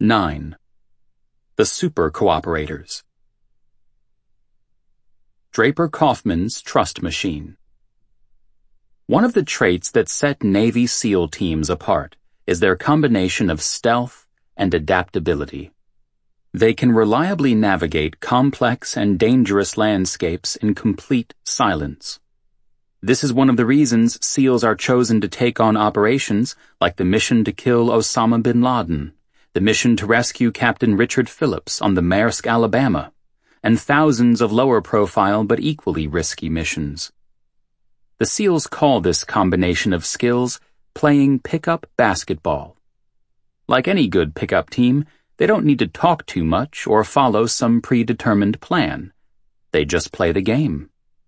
9. The Super Cooperators. Draper Kaufman's Trust Machine. One of the traits that set Navy SEAL teams apart is their combination of stealth and adaptability. They can reliably navigate complex and dangerous landscapes in complete silence. This is one of the reasons SEALs are chosen to take on operations like the mission to kill Osama bin Laden, the mission to rescue Captain Richard Phillips on the Maersk, Alabama, and thousands of lower-profile but equally risky missions. The SEALs call this combination of skills playing pickup basketball. Like any good pickup team, they don't need to talk too much or follow some predetermined plan. They just play the game.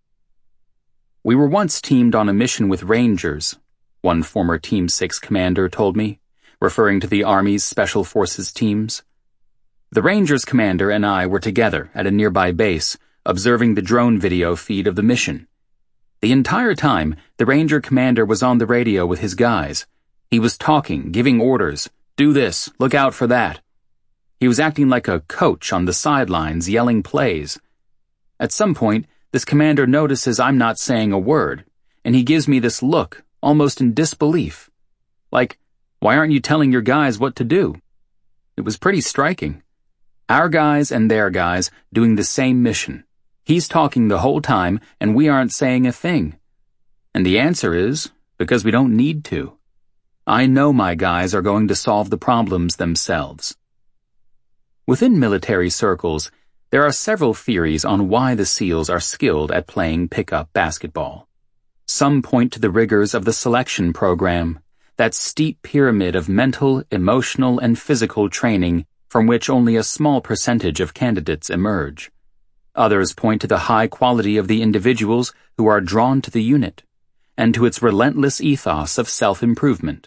We were once teamed on a mission with Rangers, one former Team 6 commander told me, referring to the Army's Special Forces teams. The Rangers commander and I were together at a nearby base, observing the drone video feed of the mission. The entire time, the Ranger commander was on the radio with his guys. He was talking, giving orders, "Do this, look out for that." He was acting like a coach on the sidelines, yelling plays. At some point, this commander notices I'm not saying a word, and he gives me this look, almost in disbelief. Like, why aren't you telling your guys what to do? It was pretty striking. Our guys and their guys doing the same mission. He's talking the whole time, and we aren't saying a thing. And the answer is, because we don't need to. I know my guys are going to solve the problems themselves. Within military circles, there are several theories on why the SEALs are skilled at playing pickup basketball. Some point to the rigors of the selection program, that steep pyramid of mental, emotional, and physical training from which only a small percentage of candidates emerge. Others point to the high quality of the individuals who are drawn to the unit, and to its relentless ethos of self-improvement.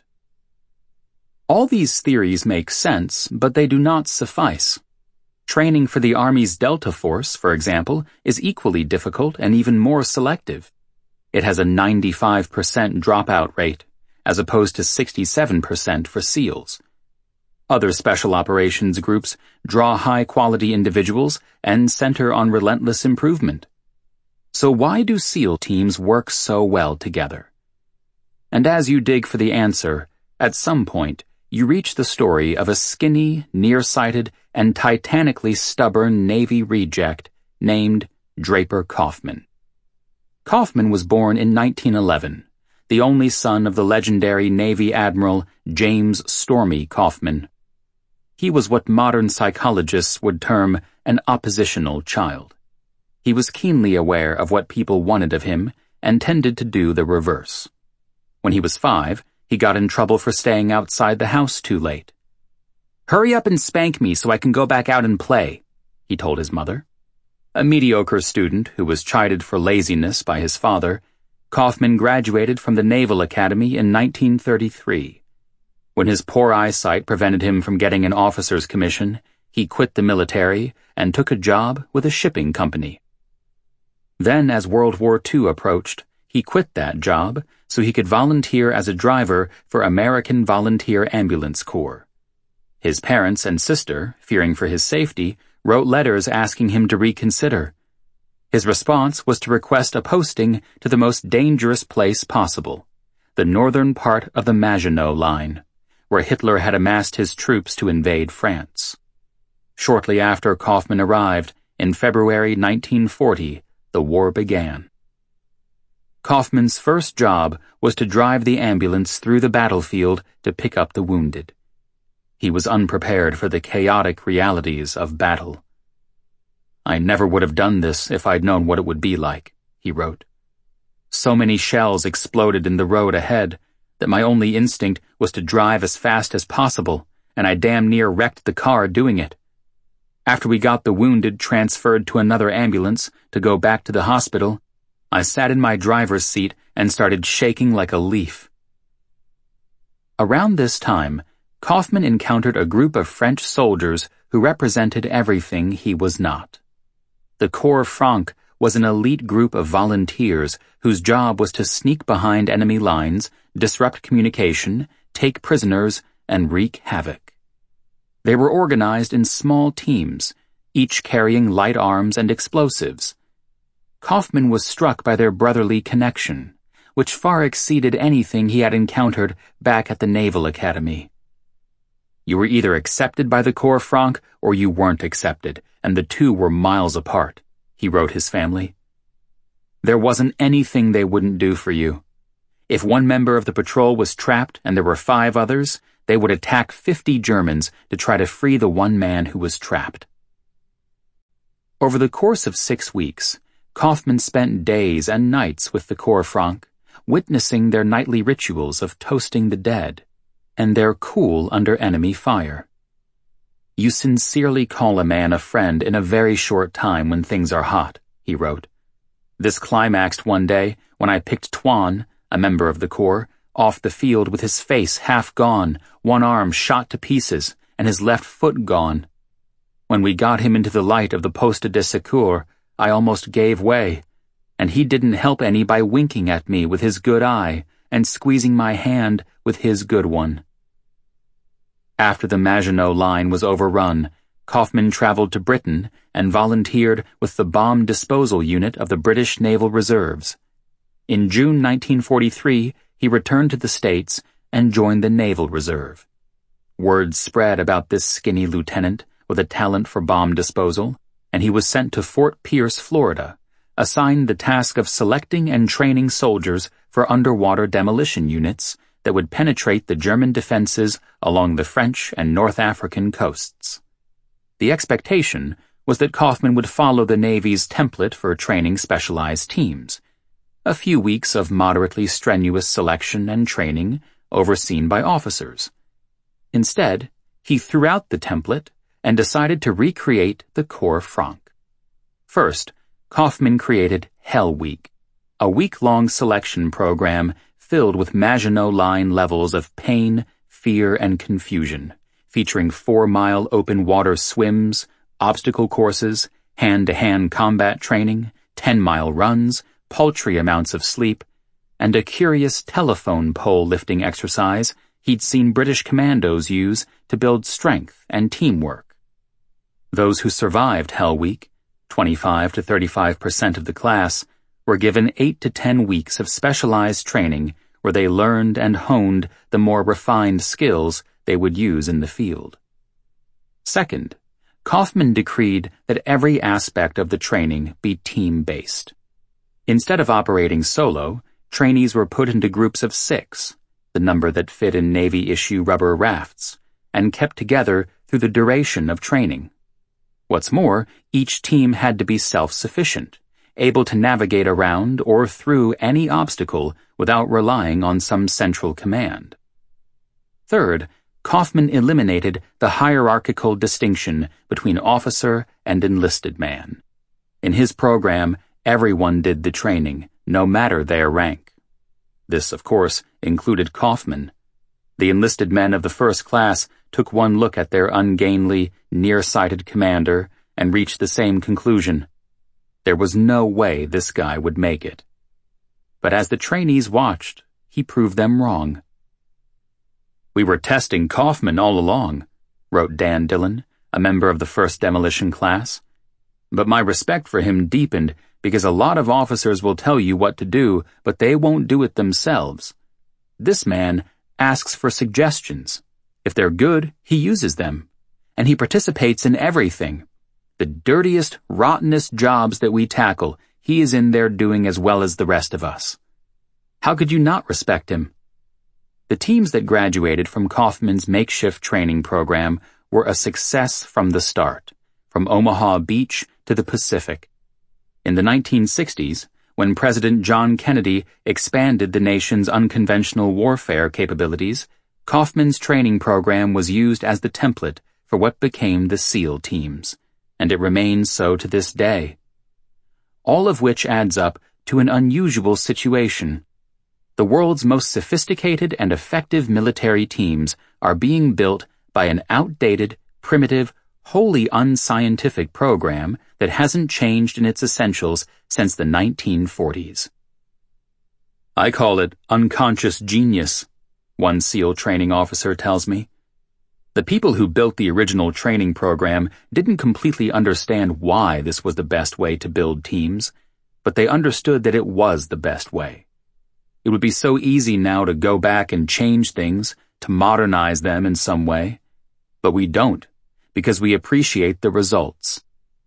All these theories make sense, but they do not suffice. Training for the Army's Delta Force, for example, is equally difficult and even more selective. It has a 95% dropout rate, as opposed to 67% for SEALs. Other special operations groups draw high-quality individuals and center on relentless improvement. So why do SEAL teams work so well together? And as you dig for the answer, at some point, you reach the story of a skinny, nearsighted, and titanically stubborn Navy reject named Draper Kaufman. Kaufman was born in 1911, the only son of the legendary Navy Admiral James Stormy Kaufman. He was what modern psychologists would term an oppositional child. He was keenly aware of what people wanted of him and tended to do the reverse. When he was 5, he got in trouble for staying outside the house too late. "Hurry up and spank me so I can go back out and play," he told his mother. A mediocre student who was chided for laziness by his father, Kaufman graduated from the Naval Academy in 1933. When his poor eyesight prevented him from getting an officer's commission, he quit the military and took a job with a shipping company. Then, as World War II approached, he quit that job so he could volunteer as a driver for American Volunteer Ambulance Corps. His parents and sister, fearing for his safety, wrote letters asking him to reconsider. His response was to request a posting to the most dangerous place possible, the northern part of the Maginot Line, where Hitler had amassed his troops to invade France. Shortly after Kaufman arrived, in February 1940, the war began. Kaufman's first job was to drive the ambulance through the battlefield to pick up the wounded. He was unprepared for the chaotic realities of battle. "I never would have done this if I'd known what it would be like," he wrote. "So many shells exploded in the road ahead that my only instinct was to drive as fast as possible, and I damn near wrecked the car doing it. After we got the wounded transferred to another ambulance to go back to the hospital, I sat in my driver's seat and started shaking like a leaf." Around this time, Kaufman encountered a group of French soldiers who represented everything he was not. The Corps Franc was an elite group of volunteers whose job was to sneak behind enemy lines, disrupt communication, take prisoners, and wreak havoc. They were organized in small teams, each carrying light arms and explosives. Kaufman was struck by their brotherly connection, which far exceeded anything he had encountered back at the Naval Academy. You were either accepted by the Corps Franc or you weren't accepted, and the two were miles apart, he wrote his family. There wasn't anything they wouldn't do for you. If one member of the patrol was trapped and there were 5 others, they would attack 50 Germans to try to free the one man who was trapped. Over the course of 6 weeks, Kaufman spent days and nights with the Corps Franc, witnessing their nightly rituals of toasting the dead, and their cool under enemy fire. You sincerely call a man a friend in a very short time when things are hot, he wrote. This climaxed one day when I picked Tuan, a member of the Corps, off the field with his face half gone, one arm shot to pieces, and his left foot gone. When we got him into the light of the Poste de Secours, I almost gave way, and he didn't help any by winking at me with his good eye and squeezing my hand with his good one. After the Maginot Line was overrun, Kaufman traveled to Britain and volunteered with the Bomb Disposal Unit of the British Naval Reserves. In June 1943, he returned to the States and joined the Naval Reserve. Word spread about this skinny lieutenant with a talent for bomb disposal, and he was sent to Fort Pierce, Florida, assigned the task of selecting and training soldiers for underwater demolition units that would penetrate the German defenses along the French and North African coasts. The expectation was that Kaufman would follow the Navy's template for training specialized teams, a few weeks of moderately strenuous selection and training overseen by officers. Instead, he threw out the template and decided to recreate the Corps Franc. First, Kaufman created Hell Week, a week-long selection program filled with Maginot Line levels of pain, fear, and confusion, featuring 4-mile open-water swims, obstacle courses, hand-to-hand combat training, 10-mile runs, paltry amounts of sleep, and a curious telephone pole lifting exercise he'd seen British commandos use to build strength and teamwork. Those who survived Hell Week, 25 to 35% of the class, were given 8 to 10 weeks of specialized training where they learned and honed the more refined skills they would use in the field. Second, Kaufman decreed that every aspect of the training be team-based. Instead of operating solo, trainees were put into groups of 6, the number that fit in Navy-issue rubber rafts, and kept together through the duration of training. What's more, each team had to be self-sufficient, able to navigate around or through any obstacle without relying on some central command. Third, Kaufman eliminated the hierarchical distinction between officer and enlisted man. In his program, everyone did the training, no matter their rank. This, of course, included Kaufman. The enlisted men of the first class took one look at their ungainly, nearsighted commander and reached the same conclusion. There was no way this guy would make it. But as the trainees watched, he proved them wrong. "We were testing Kaufman all along," wrote Dan Dillon, a member of the first demolition class. "But my respect for him deepened because a lot of officers will tell you what to do, but they won't do it themselves. This man asks for suggestions. If they're good, he uses them. And he participates in everything. The dirtiest, rottenest jobs that we tackle, he is in there doing as well as the rest of us. How could you not respect him?" The teams that graduated from Kaufman's makeshift training program were a success from the start, from Omaha Beach to the Pacific. In the 1960s, when President John Kennedy expanded the nation's unconventional warfare capabilities, Kaufman's training program was used as the template for what became the SEAL teams, and it remains so to this day. All of which adds up to an unusual situation. The world's most sophisticated and effective military teams are being built by an outdated, primitive, wholly unscientific program that hasn't changed in its essentials since the 1940s. "I call it unconscious genius," one SEAL training officer tells me. The people who built the original training program didn't completely understand why this was the best way to build teams, but they understood that it was the best way. It would be so easy now to go back and change things, to modernize them in some way, but we don't, because we appreciate the results.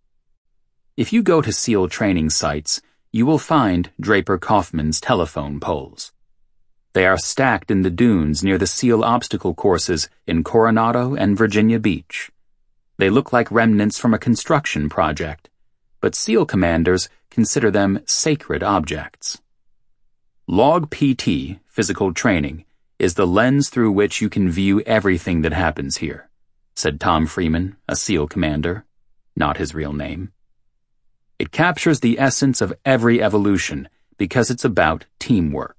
If you go to SEAL training sites, you will find Draper Kaufman's telephone poles. They are stacked in the dunes near the SEAL obstacle courses in Coronado and Virginia Beach. They look like remnants from a construction project, but SEAL commanders consider them sacred objects. Log PT, physical training, is the lens through which you can view everything that happens here, said Tom Freeman, a SEAL commander, not his real name. It captures the essence of every evolution because it's about teamwork.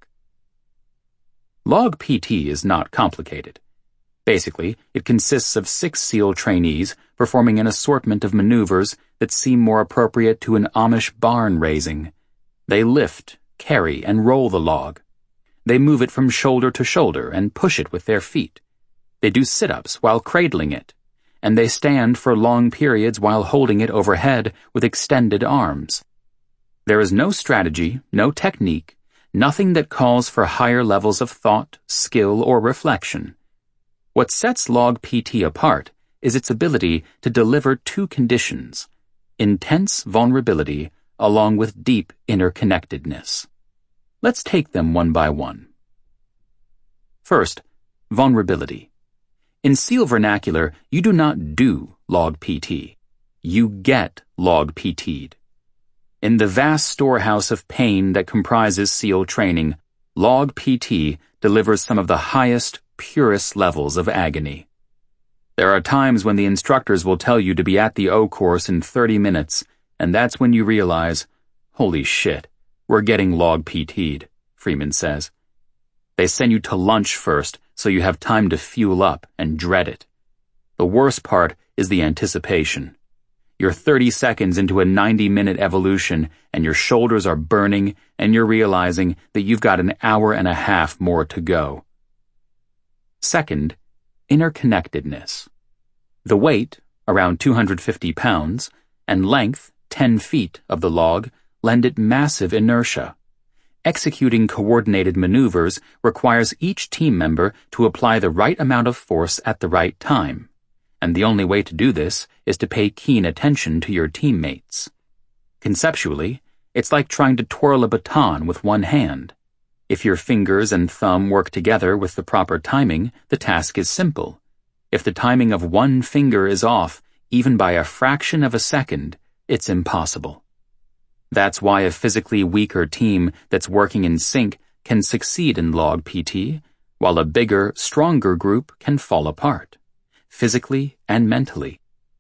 Log PT is not complicated. Basically, it consists of 6 SEAL trainees performing an assortment of maneuvers that seem more appropriate to an Amish barn raising. They lift, carry, and roll the log. They move it from shoulder to shoulder and push it with their feet. They do sit-ups while cradling it, and they stand for long periods while holding it overhead with extended arms. There is no strategy, no technique, nothing that calls for higher levels of thought, skill, or reflection. What sets Log PT apart is its ability to deliver 2 conditions: intense vulnerability along with deep interconnectedness. Let's take them one by one. First, vulnerability. In SEAL vernacular, you do not do Log PT. You get Log PT'd. In the vast storehouse of pain that comprises SEAL training, Log PT delivers some of the highest, purest levels of agony. There are times when the instructors will tell you to be at the O course in 30 minutes, and that's when you realize, holy shit, we're getting Log PT'd, Freeman says. They send you to lunch first so you have time to fuel up and dread it. The worst part is the anticipation. You're 30 seconds into a 90-minute evolution, and your shoulders are burning, and you're realizing that you've got an hour and a half more to go. Second, interconnectedness. The weight, around 250 pounds, and length, 10 feet, of the log lend it massive inertia. Executing coordinated maneuvers requires each team member to apply the right amount of force at the right time. And the only way to do this is to pay keen attention to your teammates. Conceptually, it's like trying to twirl a baton with one hand. If your fingers and thumb work together with the proper timing, the task is simple. If the timing of one finger is off, even by a fraction of a second, it's impossible. That's why a physically weaker team that's working in sync can succeed in Log PT, while a bigger, stronger group can fall apart, physically and mentally.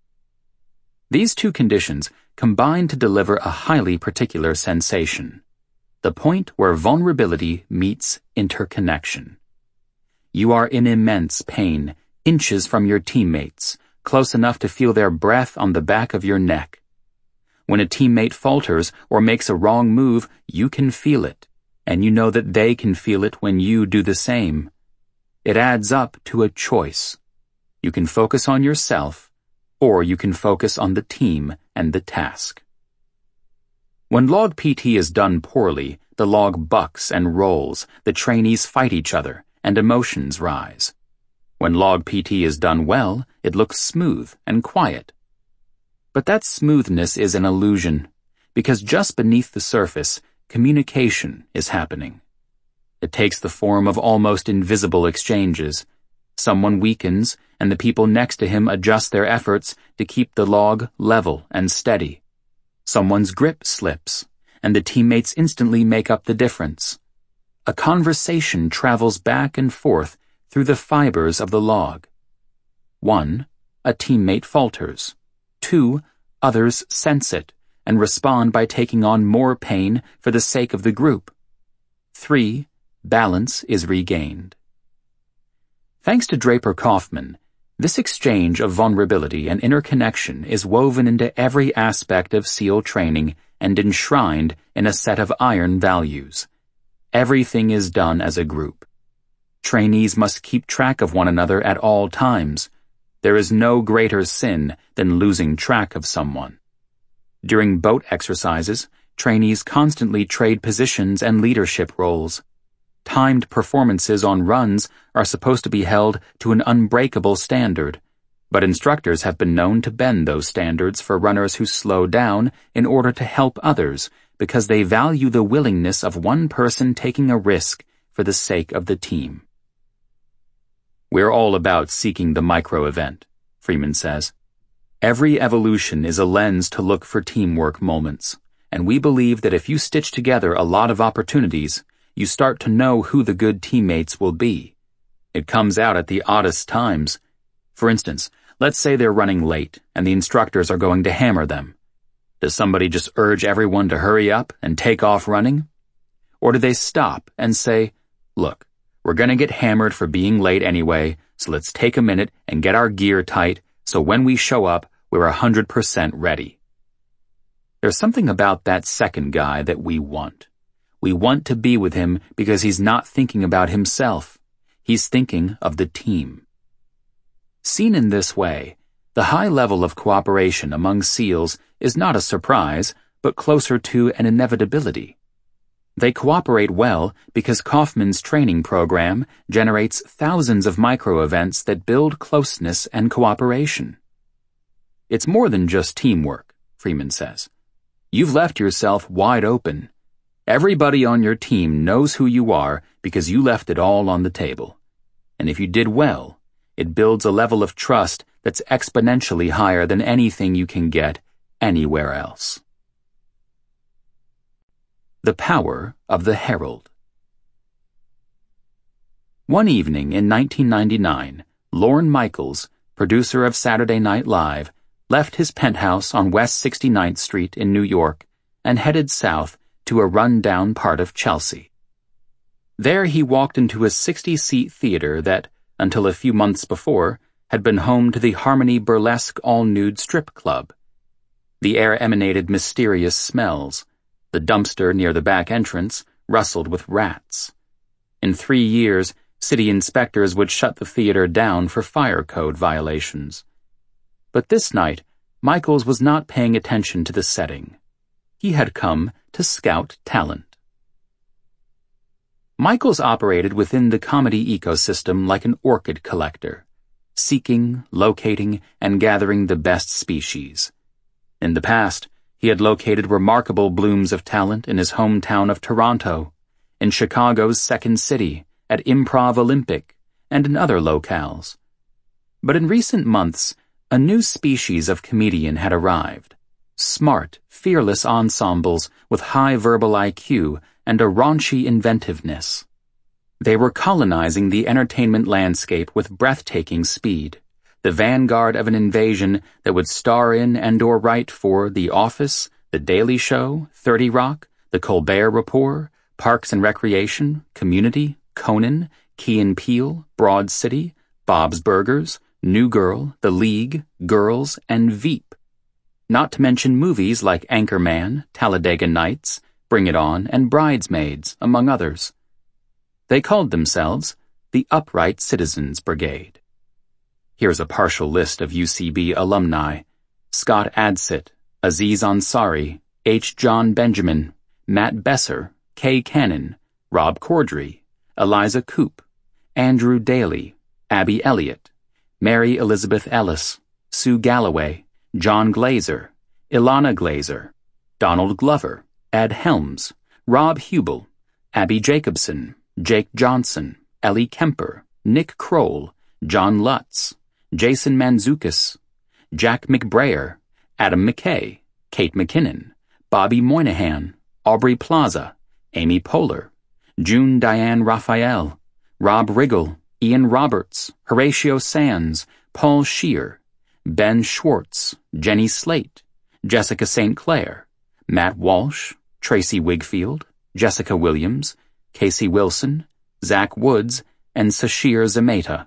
These 2 conditions combine to deliver a highly particular sensation, the point where vulnerability meets interconnection. You are in immense pain, inches from your teammates, close enough to feel their breath on the back of your neck. When a teammate falters or makes a wrong move, you can feel it, and you know that they can feel it when you do the same. It adds up to a choice. You can focus on yourself, or you can focus on the team and the task. When Log PT is done poorly, the log bucks and rolls, the trainees fight each other, and emotions rise. When Log PT is done well, it looks smooth and quiet. But that smoothness is an illusion, because just beneath the surface, communication is happening. It takes the form of almost invisible exchanges. Someone weakens, and the people next to him adjust their efforts to keep the log level and steady. Someone's grip slips, and the teammates instantly make up the difference. A conversation travels back and forth through the fibers of the log. 1. A teammate falters. 2. Others sense it and respond by taking on more pain for the sake of the group. 3. Balance is regained. Thanks to Draper Kaufman, this exchange of vulnerability and interconnection is woven into every aspect of SEAL training and enshrined in a set of iron values. Everything is done as a group. Trainees must keep track of one another at all times. There is no greater sin than losing track of someone. During boat exercises, trainees constantly trade positions and leadership roles. Timed performances on runs are supposed to be held to an unbreakable standard, but instructors have been known to bend those standards for runners who slow down in order to help others because they value the willingness of one person taking a risk for the sake of the team. We're all about seeking the micro-event, Freeman says. Every evolution is a lens to look for teamwork moments, and we believe that if you stitch together a lot of opportunities, you start to know who the good teammates will be. It comes out at the oddest times. For instance, let's say they're running late and the instructors are going to hammer them. Does somebody just urge everyone to hurry up and take off running? Or do they stop and say, "Look, we're going to get hammered for being late anyway, so let's take a minute and get our gear tight so when we show up, we're 100% ready." There's something about that second guy that we want. We want to be with him because he's not thinking about himself. He's thinking of the team. Seen in this way, the high level of cooperation among SEALs is not a surprise, but closer to an inevitability. They cooperate well because Kaufman's training program generates thousands of micro-events that build closeness and cooperation. It's more than just teamwork, Freeman says. You've left yourself wide open. Everybody on your team knows who you are because you left it all on the table. And if you did well, it builds a level of trust that's exponentially higher than anything you can get anywhere else. The Power of the Herald. One evening in 1999, Lorne Michaels, producer of Saturday Night Live, left his penthouse on West 69th Street in New York and headed south to a run-down part of Chelsea. There he walked into a 60-seat theater that, until a few months before, had been home to the Harmony Burlesque all-nude strip club. The air emanated mysterious smells. The dumpster near the back entrance rustled with rats. In 3 years, city inspectors would shut the theater down for fire code violations. But this night, Michaels was not paying attention to the setting. He had come to scout talent. Michaels operated within the comedy ecosystem like an orchid collector, seeking, locating, and gathering the best species. In the past, he had located remarkable blooms of talent in his hometown of Toronto, in Chicago's Second City, at Improv Olympic, and in other locales. But in recent months, a new species of comedian had arrived. Smart, fearless ensembles with high verbal IQ and a raunchy inventiveness. They were colonizing the entertainment landscape with breathtaking speed, the vanguard of an invasion that would star in and/or write for The Office, The Daily Show, 30 Rock, The Colbert Report, Parks and Recreation, Community, Conan, Key and Peele, Broad City, Bob's Burgers, New Girl, The League, Girls, and Veep. Not to mention movies like Anchorman, Talladega Nights, Bring It On, and Bridesmaids, among others. They called themselves the Upright Citizens Brigade. Here's a partial list of UCB alumni: Scott Adsit, Aziz Ansari, H. John Benjamin, Matt Besser, Kay Cannon, Rob Corddry, Eliza Coupe, Andrew Daly, Abby Elliott, Mary Elizabeth Ellis, Sue Galloway, John Glazer, Ilana Glazer, Donald Glover, Ed Helms, Rob Hubel, Abby Jacobson, Jake Johnson, Ellie Kemper, Nick Kroll, John Lutz, Jason Mantzoukas, Jack McBrayer, Adam McKay, Kate McKinnon, Bobby Moynihan, Aubrey Plaza, Amy Poehler, June Diane Raphael, Rob Riggle, Ian Roberts, Horatio Sands, Paul Scheer, Ben Schwartz, Jenny Slate, Jessica St. Clair, Matt Walsh, Tracy Wigfield, Jessica Williams, Casey Wilson, Zach Woods, and Sashir Zamata.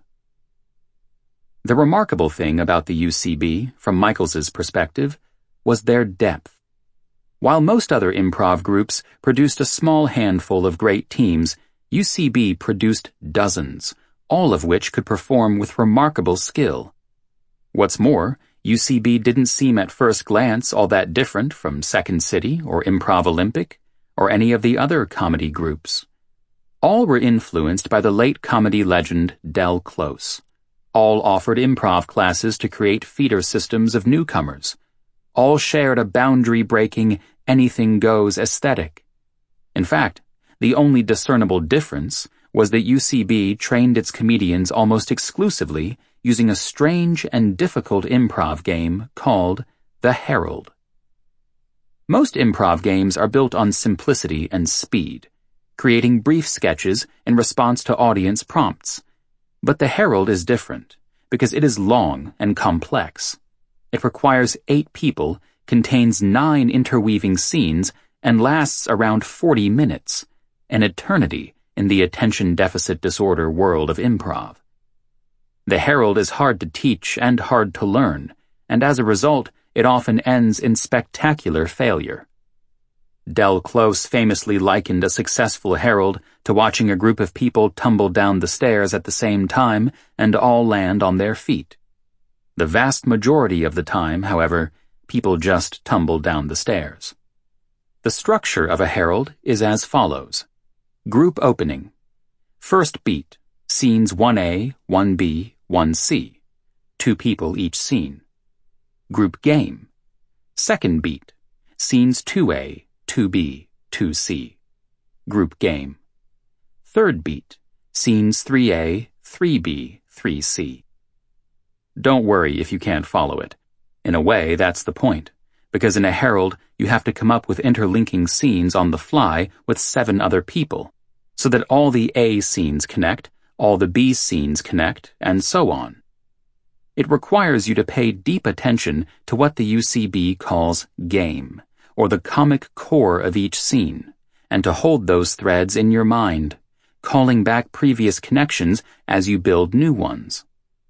The remarkable thing about the UCB, from Michaels's perspective, was their depth. While most other improv groups produced a small handful of great teams, UCB produced dozens, all of which could perform with remarkable skill. What's more, UCB didn't seem at first glance all that different from Second City or Improv Olympic or any of the other comedy groups. All were influenced by the late comedy legend Del Close. All offered improv classes to create feeder systems of newcomers. All shared a boundary-breaking, anything-goes aesthetic. In fact, the only discernible difference was that UCB trained its comedians almost exclusively using a strange and difficult improv game called The Herald. Most improv games are built on simplicity and speed, creating brief sketches in response to audience prompts. But The Herald is different, because it is long and complex. It requires 8 people, contains 9 interweaving scenes, and lasts around 40 minutes, an eternity in the attention deficit disorder world of improv. The Herald is hard to teach and hard to learn, and as a result, it often ends in spectacular failure. Del Close famously likened a successful herald to watching a group of people tumble down the stairs at the same time and all land on their feet. The vast majority of the time, however, people just tumble down the stairs. The structure of a herald is as follows. Group opening. First beat, scenes 1A, 1B, 1C. 2 people each scene. Group game. Second beat, scenes 2A, 2B, 2C. Group game. Third beat, scenes 3A, 3B, 3C. Don't worry if you can't follow it. In a way, that's the point, because in a herald, you have to come up with interlinking scenes on the fly with 7 other people, so that all the A scenes connect, all the B scenes connect, and so on. It requires you to pay deep attention to what the UCB calls game, or the comic core of each scene, and to hold those threads in your mind, calling back previous connections as you build new ones.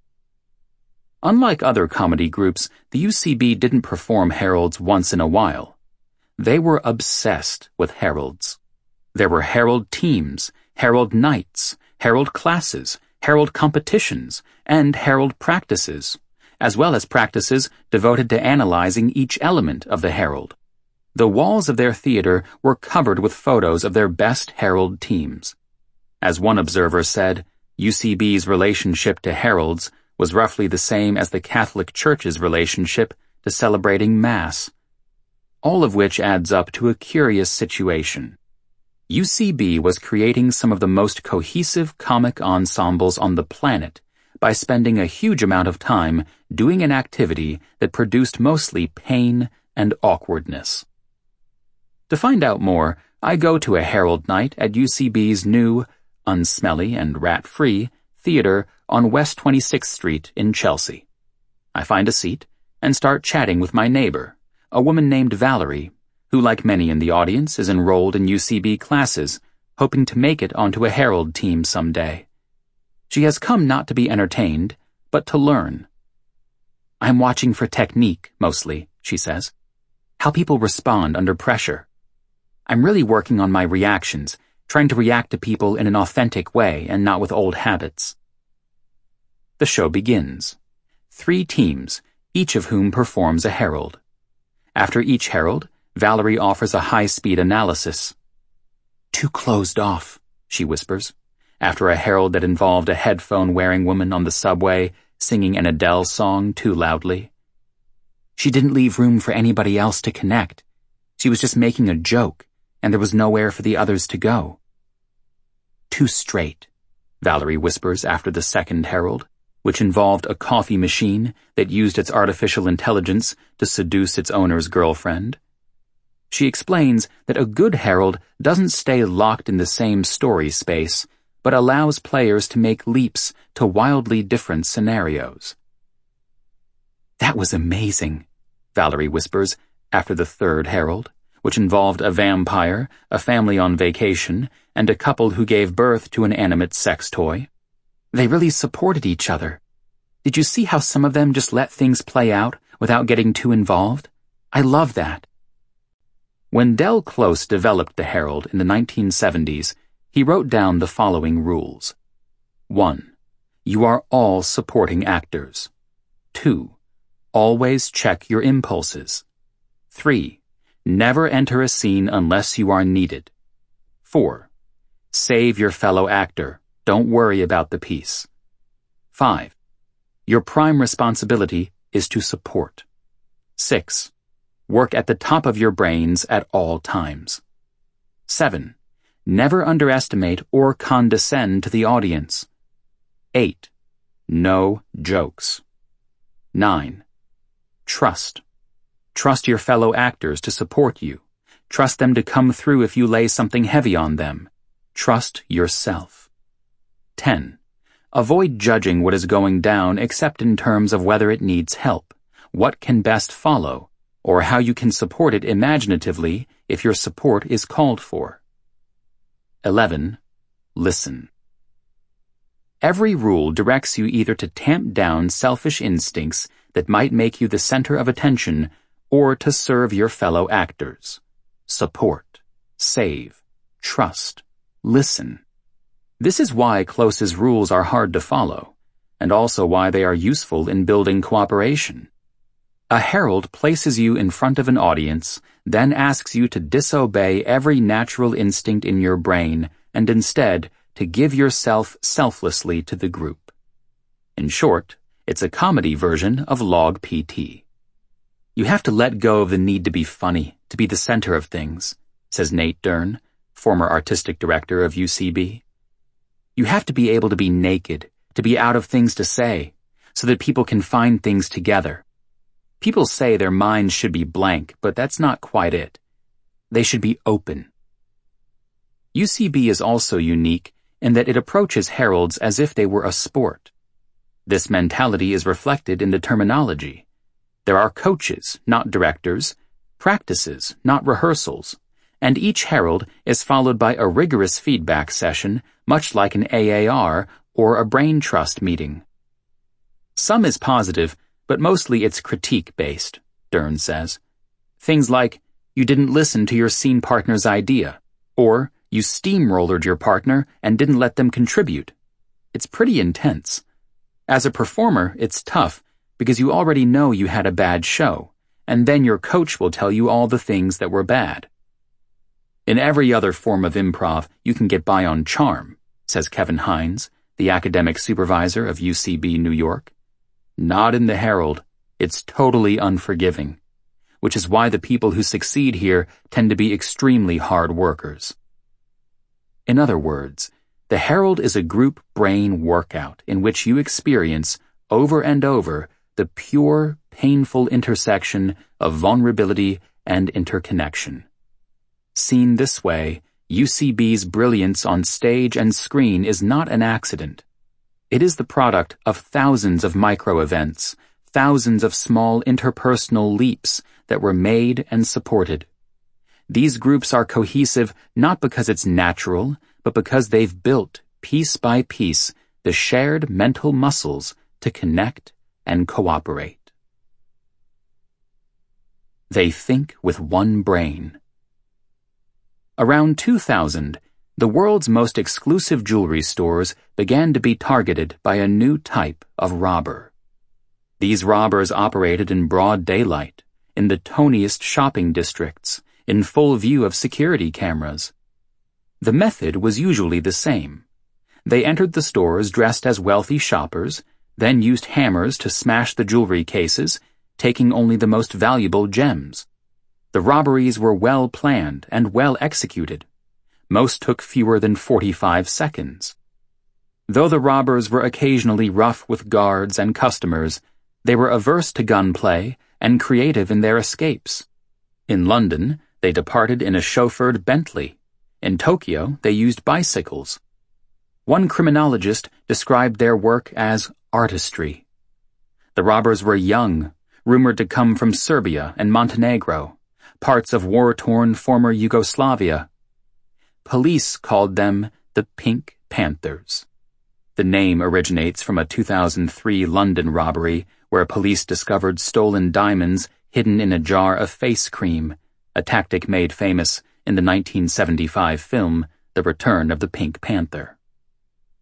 Unlike other comedy groups, the UCB didn't perform heralds once in a while. They were obsessed with heralds. There were herald teams, herald nights, herald classes, herald competitions, and herald practices, as well as practices devoted to analyzing each element of the herald. The walls of their theater were covered with photos of their best herald teams. As one observer said, UCB's relationship to heralds was roughly the same as the Catholic Church's relationship to celebrating Mass. All of which adds up to a curious situation. UCB was creating some of the most cohesive comic ensembles on the planet by spending a huge amount of time doing an activity that produced mostly pain and awkwardness. To find out more, I go to a herald night at UCB's new, unsmelly and rat-free, theater on West 26th Street in Chelsea. I find a seat and start chatting with my neighbor, a woman named Valerie, who, like many in the audience, is enrolled in UCB classes, hoping to make it onto a herald team someday. She has come not to be entertained, but to learn. I'm watching for technique, mostly, she says. How people respond under pressure. I'm really working on my reactions, trying to react to people in an authentic way and not with old habits. The show begins. 3 teams, each of whom performs a herald. After each herald, Valerie offers a high-speed analysis. Too closed off, she whispers, after a herald that involved a headphone-wearing woman on the subway singing an Adele song too loudly. She didn't leave room for anybody else to connect. She was just making a joke, and there was nowhere for the others to go. Too straight, Valerie whispers after the second herald, which involved a coffee machine that used its artificial intelligence to seduce its owner's girlfriend. She explains that a good herald doesn't stay locked in the same story space, but allows players to make leaps to wildly different scenarios. That was amazing, Valerie whispers after the third herald, which involved a vampire, a family on vacation, and a couple who gave birth to an animate sex toy. They really supported each other. Did you see how some of them just let things play out without getting too involved? I love that. When Del Close developed the Herald in the 1970s, he wrote down the following rules. 1. You are all supporting actors. 2. Always check your impulses. 3. Never enter a scene unless you are needed. 4. Save your fellow actor. Don't worry about the piece. 5. Your prime responsibility is to support. 6. Work at the top of your brains at all times. 7. Never underestimate or condescend to the audience. 8. No jokes. 9. Trust. Trust your fellow actors to support you. Trust them to come through if you lay something heavy on them. Trust yourself. 10. Avoid judging what is going down except in terms of whether it needs help, what can best follow, or how you can support it imaginatively if your support is called for. 11. Listen. Every rule directs you either to tamp down selfish instincts that might make you the center of attention or to serve your fellow actors. Support, save, trust, listen. This is why Close's rules are hard to follow, and also why they are useful in building cooperation. A herald places you in front of an audience, then asks you to disobey every natural instinct in your brain and instead to give yourself selflessly to the group. In short, it's a comedy version of Log PT. You have to let go of the need to be funny, to be the center of things, says Nate Dern, former artistic director of UCB. You have to be able to be naked, to be out of things to say, so that people can find things together. People say their minds should be blank, but that's not quite it. They should be open. UCB is also unique in that it approaches heralds as if they were a sport. This mentality is reflected in the terminology. There are coaches, not directors, practices, not rehearsals, and each herald is followed by a rigorous feedback session, much like an AAR or a brain trust meeting. Some is positive, but mostly it's critique-based, Dern says. Things like, you didn't listen to your scene partner's idea, or you steamrollered your partner and didn't let them contribute. It's pretty intense. As a performer, it's tough because you already know you had a bad show, and then your coach will tell you all the things that were bad. In every other form of improv, you can get by on charm, says Kevin Hines, the academic supervisor of UCB New York. Not in the Herald. It's totally unforgiving, which is why the people who succeed here tend to be extremely hard workers. In other words, the Herald is a group brain workout in which you experience, over and over, the pure, painful intersection of vulnerability and interconnection. Seen this way, UCB's brilliance on stage and screen is not an accident. It is the product of thousands of micro-events, thousands of small interpersonal leaps that were made and supported. These groups are cohesive not because it's natural, but because they've built, piece by piece, the shared mental muscles to connect and cooperate. They think with one brain. Around 2000, the world's most exclusive jewelry stores began to be targeted by a new type of robber. These robbers operated in broad daylight, in the toniest shopping districts, in full view of security cameras. The method was usually the same. They entered the stores dressed as wealthy shoppers, then used hammers to smash the jewelry cases, taking only the most valuable gems. The robberies were well planned and well executed. Most took fewer than 45 seconds. Though the robbers were occasionally rough with guards and customers, they were averse to gunplay and creative in their escapes. In London, they departed in a chauffeured Bentley. In Tokyo, they used bicycles. One criminologist described their work as artistry. The robbers were young, rumored to come from Serbia and Montenegro, parts of war-torn former Yugoslavia. Police called them the Pink Panthers. The name originates from a 2003 London robbery where police discovered stolen diamonds hidden in a jar of face cream, a tactic made famous in the 1975 film The Return of the Pink Panther.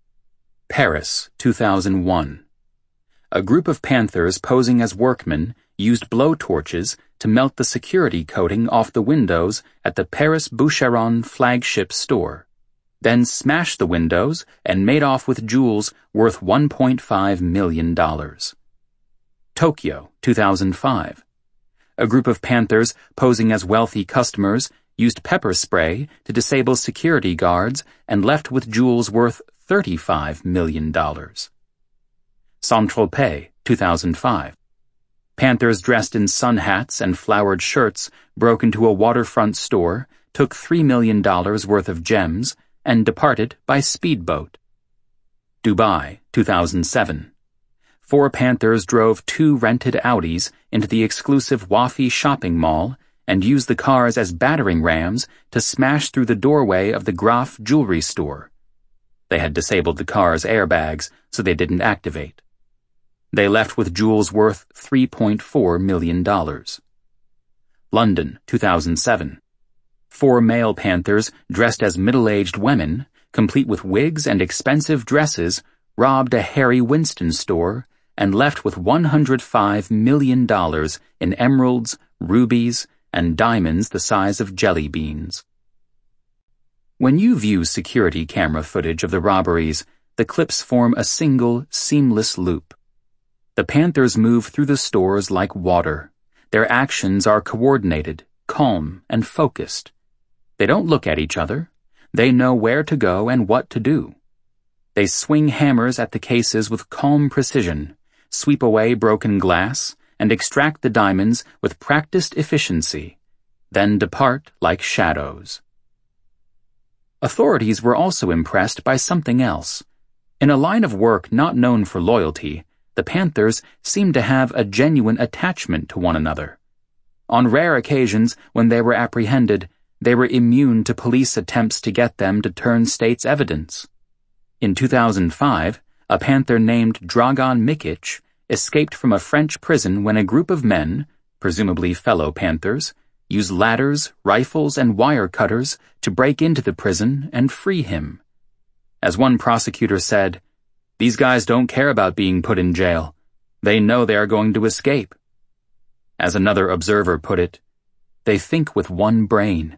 Paris, 2001. A group of panthers posing as workmen used blowtorches to melt the security coating off the windows at the Paris Boucheron flagship store, then smashed the windows and made off with jewels worth $1.5 million. Tokyo, 2005. A group of Panthers posing as wealthy customers used pepper spray to disable security guards and left with jewels worth $35 million. Saint-Tropez, 2005. Panthers dressed in sun hats and flowered shirts broke into a waterfront store, took $3 million worth of gems, and departed by speedboat. Dubai, 2007. 4 Panthers drove 2 rented Audis into the exclusive Wafi shopping mall and used the cars as battering rams to smash through the doorway of the Graf jewelry store. They had disabled the car's airbags, so they didn't activate. They left with jewels worth $3.4 million. London, 2007. 4 male Panthers dressed as middle-aged women, complete with wigs and expensive dresses, robbed a Harry Winston store and left with $105 million in emeralds, rubies, and diamonds the size of jelly beans. When you view security camera footage of the robberies, the clips form a single, seamless loop. The Panthers move through the stores like water. Their actions are coordinated, calm, and focused. They don't look at each other. They know where to go and what to do. They swing hammers at the cases with calm precision, sweep away broken glass, and extract the diamonds with practiced efficiency, then depart like shadows. Authorities were also impressed by something else. In a line of work not known for loyalty, the Panthers seemed to have a genuine attachment to one another. On rare occasions when they were apprehended, they were immune to police attempts to get them to turn state's evidence. In 2005, a Panther named Dragan Mikic escaped from a French prison when a group of men, presumably fellow Panthers, used ladders, rifles, and wire cutters to break into the prison and free him. As one prosecutor said, "These guys don't care about being put in jail. They know they are going to escape." As another observer put it, "They think with one brain."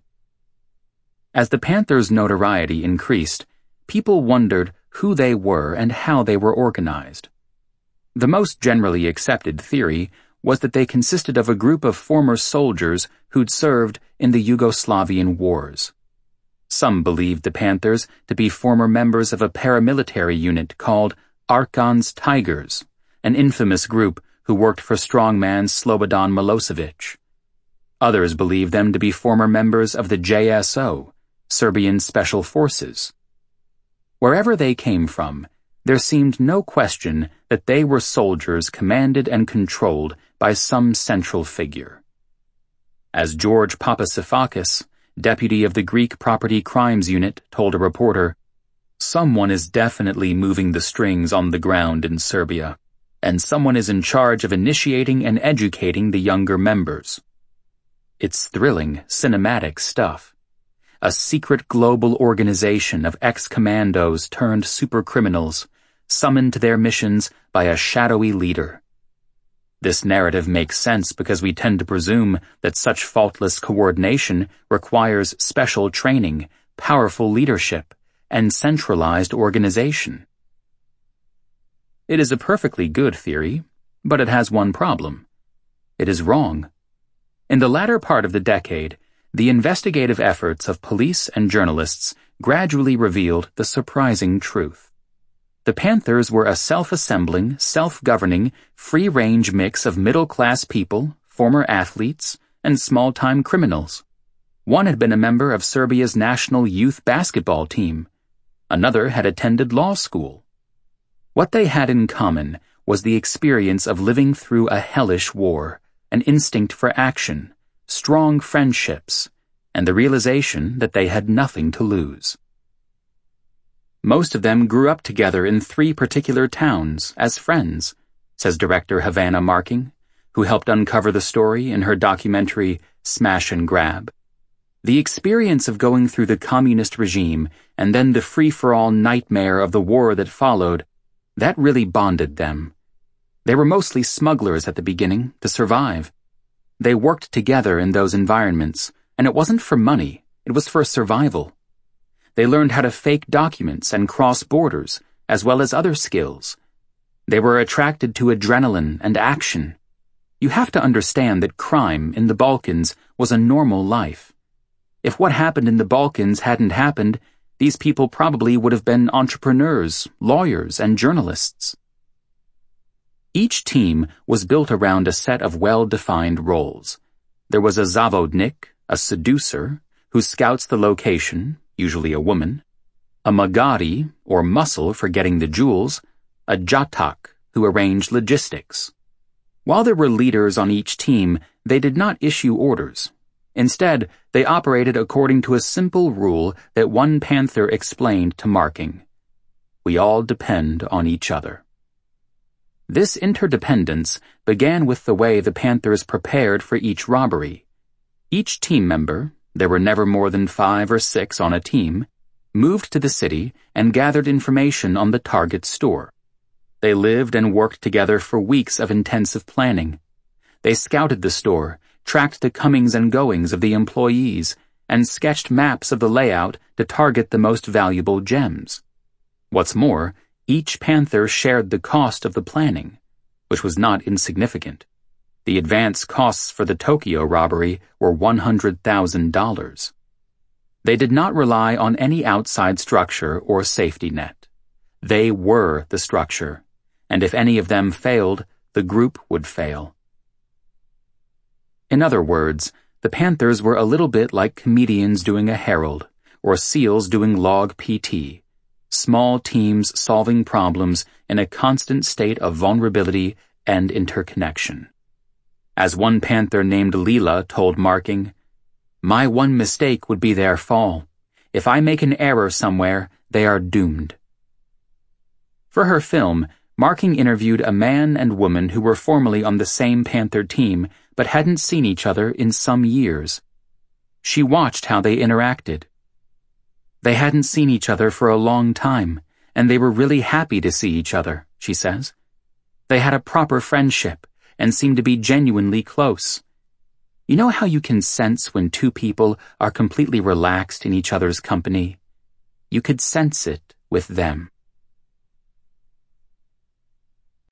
As the Panthers' notoriety increased, people wondered who they were and how they were organized. The most generally accepted theory was that they consisted of a group of former soldiers who'd served in the Yugoslavian wars. Some believed the Panthers to be former members of a paramilitary unit called Arkon's Tigers, an infamous group who worked for strongman Slobodan Milosevic. Others believed them to be former members of the JSO, Serbian Special Forces. Wherever they came from, there seemed no question that they were soldiers commanded and controlled by some central figure. As George Papasifakis, deputy of the Greek Property Crimes Unit, told a reporter, "Someone is definitely moving the strings on the ground in Serbia, and someone is in charge of initiating and educating the younger members." It's thrilling, cinematic stuff. A secret global organization of ex-commandos turned supercriminals, summoned to their missions by a shadowy leader. This narrative makes sense because we tend to presume that such faultless coordination requires special training, powerful leadership, and centralized organization. It is a perfectly good theory, but it has one problem. It is wrong. In the latter part of the decade, the investigative efforts of police and journalists gradually revealed the surprising truth. The Panthers were a self-assembling, self-governing, free-range mix of middle-class people, former athletes, and small-time criminals. One had been a member of Serbia's national youth basketball team. Another had attended law school. What they had in common was the experience of living through a hellish war, an instinct for action, strong friendships, and the realization that they had nothing to lose. Most of them grew up together in 3 particular towns as friends, says director Havana Marking, who helped uncover the story in her documentary Smash and Grab. The experience of going through the communist regime and then the free-for-all nightmare of the war that followed, that really bonded them. They were mostly smugglers at the beginning to survive. They worked together in those environments, and it wasn't for money, it was for survival. They learned how to fake documents and cross borders, as well as other skills. They were attracted to adrenaline and action. You have to understand that crime in the Balkans was a normal life. If what happened in the Balkans hadn't happened, these people probably would have been entrepreneurs, lawyers, and journalists. Each team was built around a set of well-defined roles. There was a zavodnik, a seducer, who scouts the location, usually a woman, a magari, or muscle for getting the jewels, a jatak, who arranged logistics. While there were leaders on each team, they did not issue orders. Instead, they operated according to a simple rule that one panther explained to Marking. We all depend on each other. This interdependence began with the way the Panthers prepared for each robbery. Each team member, there were never more than 5 or 6 on a team, moved to the city and gathered information on the target store. They lived and worked together for weeks of intensive planning. They scouted the store, tracked the comings and goings of the employees, and sketched maps of the layout to target the most valuable gems. What's more, each panther shared the cost of the planning, which was not insignificant. The advance costs for the Tokyo robbery were $100,000. They did not rely on any outside structure or safety net. They were the structure, and if any of them failed, the group would fail. In other words, the Panthers were a little bit like comedians doing a Herald, or SEALs doing log PT. Small teams solving problems in a constant state of vulnerability and interconnection. As one panther named Leela told Marking, "My one mistake would be their fall. If I make an error somewhere, they are doomed." For her film, Marking interviewed a man and woman who were formerly on the same Panther team but hadn't seen each other in some years. She watched how they interacted. They hadn't seen each other for a long time, and they were really happy to see each other, she says. They had a proper friendship and seemed to be genuinely close. You know how you can sense when two people are completely relaxed in each other's company? You could sense it with them.